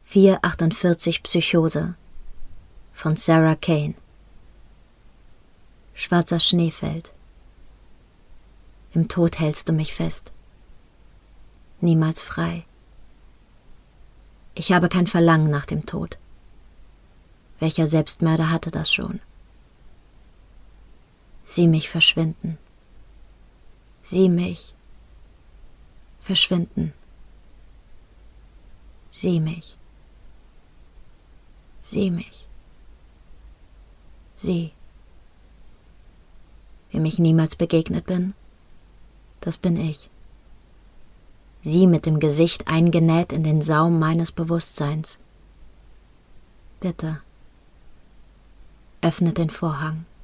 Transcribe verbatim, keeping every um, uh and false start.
vier achtundvierzig Psychose von Sarah Kane. Schwarzer Schnee fällt. Im Tod hältst du mich fest. Niemals frei. Ich habe kein Verlangen nach dem Tod. Welcher Selbstmörder hatte das schon? Sieh mich verschwinden. Sieh mich verschwinden. Sieh mich. Sieh mich. Sieh. Wem ich niemals begegnet bin, das bin ich. Sie mit dem Gesicht eingenäht in den Saum meines Bewusstseins. Bitte, öffnet den Vorhang.